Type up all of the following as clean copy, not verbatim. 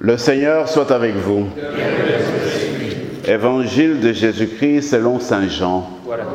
Le Seigneur soit avec vous. Évangile de Jésus-Christ selon saint Jean.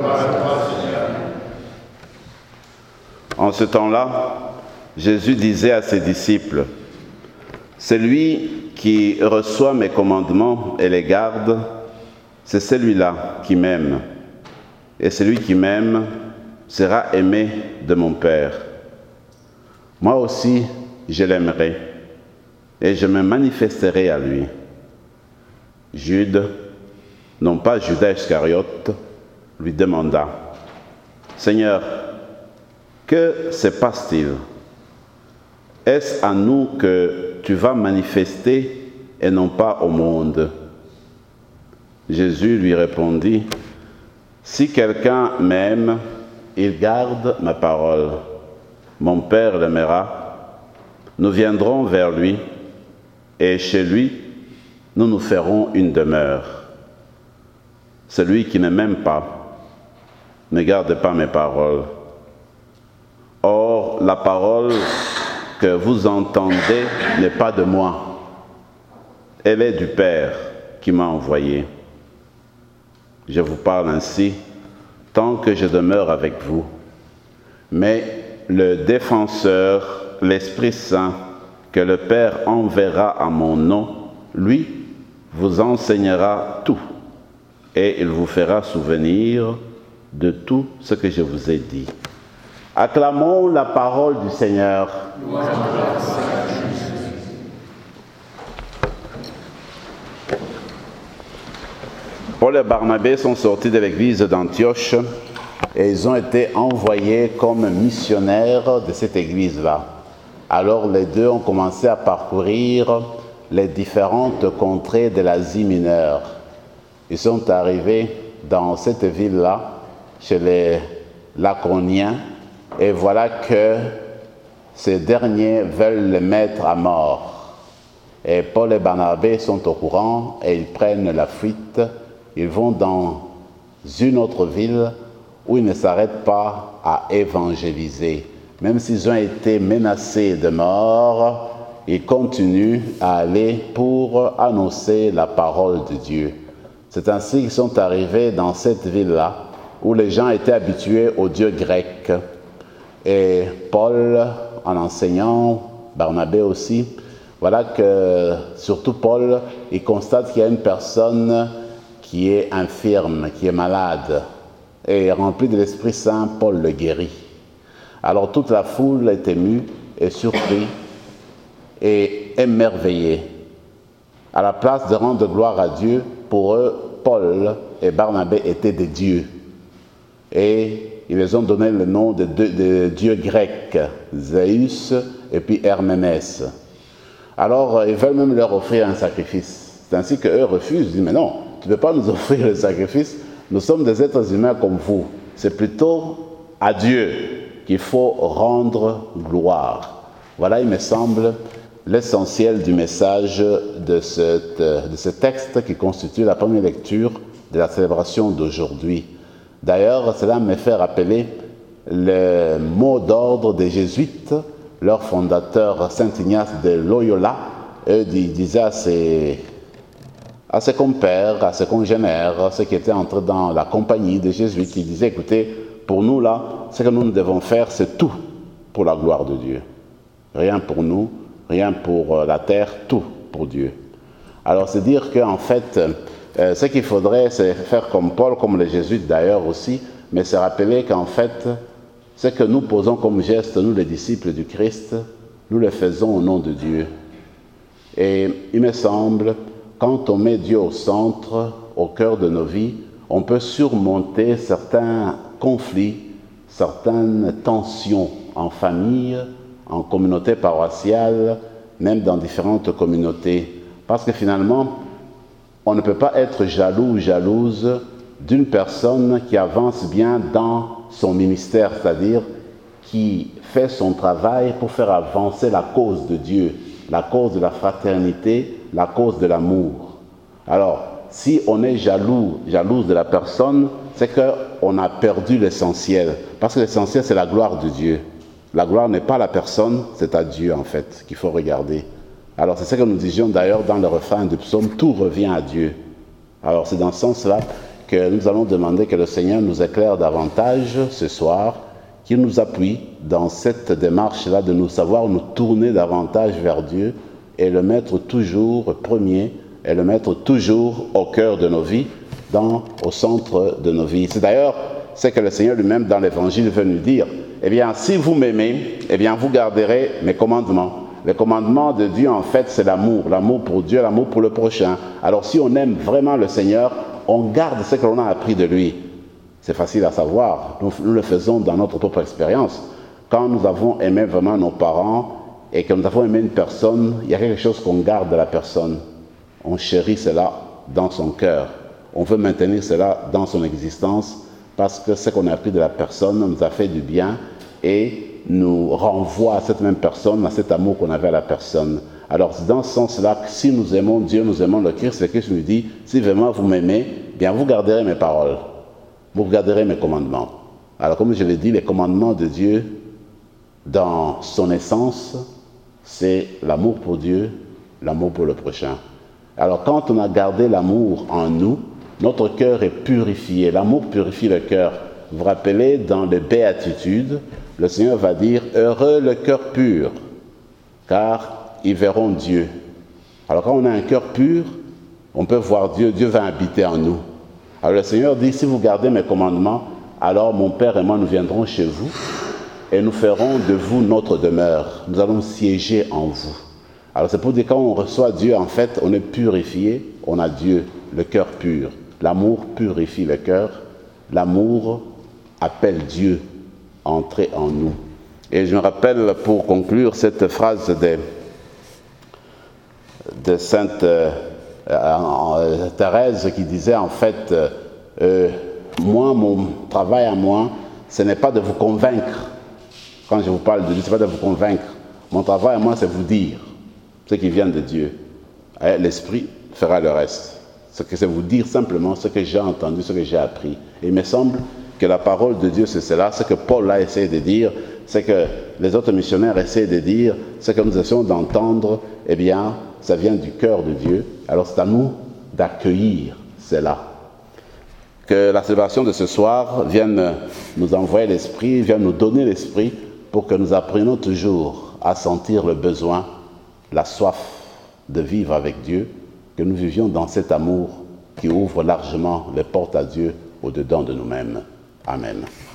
En ce temps-là, Jésus disait à ses disciples, « Celui qui reçoit mes commandements et les garde, c'est celui-là qui m'aime. Et celui qui m'aime sera aimé de mon Père. Moi aussi, je l'aimerai, et je me manifesterai à lui. » Jude, non pas Judas Iscariote, lui demanda, « Seigneur, que se passe-t-il? Est-ce à nous que tu vas manifester et non pas au monde ?» Jésus lui répondit, « Si quelqu'un m'aime, il garde ma parole. Mon Père l'aimera. Nous viendrons vers lui, et chez lui, nous nous ferons une demeure. Celui qui ne m'aime pas ne garde pas mes paroles. Or, la parole que vous entendez n'est pas de moi. Elle est du Père qui m'a envoyé. Je vous parle ainsi tant que je demeure avec vous. Mais le défenseur, l'Esprit Saint, que le Père enverra à mon nom, lui, vous enseignera tout, et il vous fera souvenir de tout ce que je vous ai dit. Acclamons la parole du Seigneur. Paul et Barnabé sont sortis de l'église d'Antioche et ils ont été envoyés comme missionnaires de cette église-là. Alors les deux ont commencé à parcourir les différentes contrées de l'Asie mineure. Ils sont arrivés dans cette ville-là, chez les Laconiens, et voilà que ces derniers veulent les mettre à mort. Et Paul et Barnabé sont au courant et ils prennent la fuite. Ils vont dans une autre ville où ils ne s'arrêtent pas à évangéliser. Même s'ils ont été menacés de mort, ils continuent à aller pour annoncer la parole de Dieu. C'est ainsi qu'ils sont arrivés dans cette ville-là, où les gens étaient habitués aux dieux grecs. Et Paul, en enseignant, Barnabé aussi, voilà que, surtout Paul, il constate qu'il y a une personne qui est infirme, qui est malade. Et rempli de l'Esprit Saint, Paul le guérit. Alors toute la foule est émue et surprise et émerveillée. À la place de rendre gloire à Dieu, pour eux, Paul et Barnabé étaient des dieux. Et ils les ont donné le nom de dieux grecs, Zéus et puis Herménès. Alors, ils veulent même leur offrir un sacrifice. C'est ainsi qu'eux refusent, ils disent, mais non, tu ne peux pas nous offrir le sacrifice, nous sommes des êtres humains comme vous. C'est plutôt à Dieu qu'il faut rendre gloire. Voilà, il me semble, l'essentiel du message de ce texte qui constitue la première lecture de la célébration d'aujourd'hui. D'ailleurs, cela me fait rappeler le mot d'ordre des Jésuites, leur fondateur Saint Ignace de Loyola. Eux disaient à ses compères, à ses congénères, ceux qui étaient entrés dans la compagnie des Jésuites, ils disaient, écoutez, pour nous là, ce que nous devons faire, c'est tout pour la gloire de Dieu. Rien pour nous, rien pour la terre, tout pour Dieu. Alors c'est dire qu'en fait, ce qu'il faudrait, c'est faire comme Paul, comme les Jésuites d'ailleurs aussi, mais c'est rappeler qu'en fait, ce que nous posons comme geste, nous les disciples du Christ, nous le faisons au nom de Dieu. Et il me semble, quand on met Dieu au centre, au cœur de nos vies, on peut surmonter certains conflits, certaines tensions en famille, en communauté paroissiale, même dans différentes communautés. Parce que finalement, on ne peut pas être jaloux ou jalouse d'une personne qui avance bien dans son ministère, c'est-à-dire qui fait son travail pour faire avancer la cause de Dieu, la cause de la fraternité, la cause de l'amour. Alors, si on est jalouse de la personne, c'est qu'on a perdu l'essentiel. Parce que l'essentiel, c'est la gloire de Dieu. La gloire n'est pas à la personne, c'est à Dieu, en fait, qu'il faut regarder. Alors c'est ce que nous disions d'ailleurs dans le refrain du psaume, tout revient à Dieu. Alors c'est dans ce sens-là que nous allons demander que le Seigneur nous éclaire davantage ce soir, qu'il nous appuie dans cette démarche-là de nous savoir nous tourner davantage vers Dieu et le mettre toujours premier et le mettre toujours au cœur de nos vies, au centre de nos vies. C'est d'ailleurs ce que le Seigneur lui-même dans l'Évangile veut nous dire. Eh bien, si vous m'aimez, eh bien, vous garderez mes commandements. Les commandements de Dieu, en fait, c'est l'amour pour Dieu, l'amour pour le prochain. Alors, si on aime vraiment le Seigneur, on garde ce que l'on a appris de lui. C'est facile à savoir. Nous le faisons dans notre propre expérience. Quand nous avons aimé vraiment nos parents et que nous avons aimé une personne, il y a quelque chose qu'on garde de la personne. On chérit cela dans son cœur. On veut maintenir cela dans son existence parce que ce qu'on a appris de la personne nous a fait du bien et nous renvoie à cette même personne, à cet amour qu'on avait à la personne. Alors, c'est dans ce sens-là que si nous aimons Dieu, nous aimons le Christ, le Christ nous dit, si vraiment vous m'aimez, bien vous garderez mes paroles, vous garderez mes commandements. Alors, comme je l'ai dit, les commandements de Dieu, dans son essence, c'est l'amour pour Dieu, l'amour pour le prochain. Alors, quand on a gardé l'amour en nous, notre cœur est purifié. L'amour purifie le cœur. Vous vous rappelez, dans les béatitudes, le Seigneur va dire « Heureux le cœur pur, car ils verront Dieu ». Alors quand on a un cœur pur, on peut voir Dieu, Dieu va habiter en nous. Alors le Seigneur dit « Si vous gardez mes commandements, alors mon Père et moi nous viendrons chez vous et nous ferons de vous notre demeure. Nous allons siéger en vous. » Alors c'est pour dire quand on reçoit Dieu, en fait, on est purifié, on a Dieu, le cœur pur. L'amour purifie le cœur, l'amour appelle Dieu à entrer en nous. Et je me rappelle, pour conclure, cette phrase de Sainte Thérèse qui disait en fait, moi, mon travail à moi, ce n'est pas de vous convaincre. Quand je vous parle de Dieu, ce n'est pas de vous convaincre. Mon travail à moi, c'est vous dire ce qui vient de Dieu. Et l'Esprit fera le reste. C'est vous dire simplement ce que j'ai entendu, ce que j'ai appris. Et il me semble que la parole de Dieu, c'est cela. Ce que Paul a essayé de dire, c'est que les autres missionnaires essaient de dire, ce que nous essayons d'entendre, eh bien, ça vient du cœur de Dieu. Alors c'est à nous d'accueillir cela. Que la célébration de ce soir vienne nous envoyer l'Esprit, vienne nous donner l'Esprit pour que nous apprenions toujours à sentir le besoin, la soif de vivre avec Dieu, que nous vivions dans cet amour qui ouvre largement les portes à Dieu au-dedans de nous-mêmes. Amen.